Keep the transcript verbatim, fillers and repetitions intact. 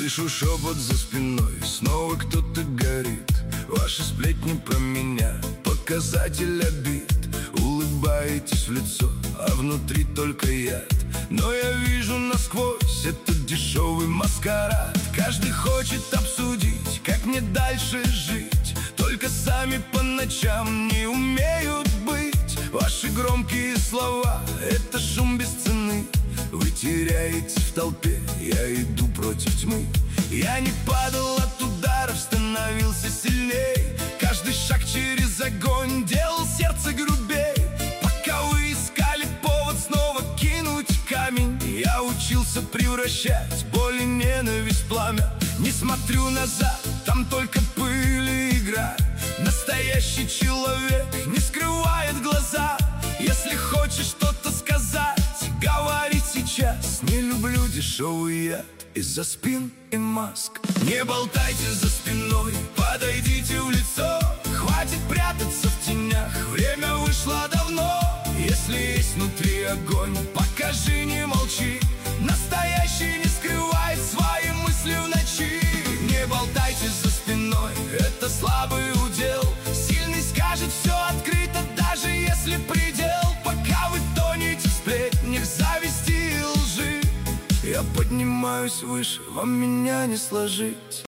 Слышу шепот за спиной, снова кто-то горит. Ваши сплетни про меня, показатель обид. Улыбаетесь в лицо, а внутри только яд. Но я вижу насквозь этот дешевый маскарад. Каждый хочет обсудить, как мне дальше жить. Только сами по ночам не умеют быть. Ваши громкие слова — это шум без цены. Вы теряетесь в толпе, я иду против тьмы. Я не падал от ударов, становился сильней. Каждый шаг через огонь делал сердце грубей. Пока вы искали повод снова кинуть камень, я учился превращать боль и ненависть в пламя. Не смотрю назад, там только пыль и игра. Настоящий человек не скрывает глаза. Если хочешь что-то сказать, говори сейчас. Не люблю дешевый яд из-за спин и маск. Не болтайте за спиной, подойдите в лицо. Хватит прятаться в тенях, время вышло давно. Если есть внутри огонь, покажи, не молчи. Настоящий не скрывает свои мысли в ночи. Не болтайте за спиной, это слабый удел. Сильный скажет все открыто, даже если предел. Пока вы тонете в сплетнях, зависти и лжи, я поднимаюсь выше, вам меня не сложить.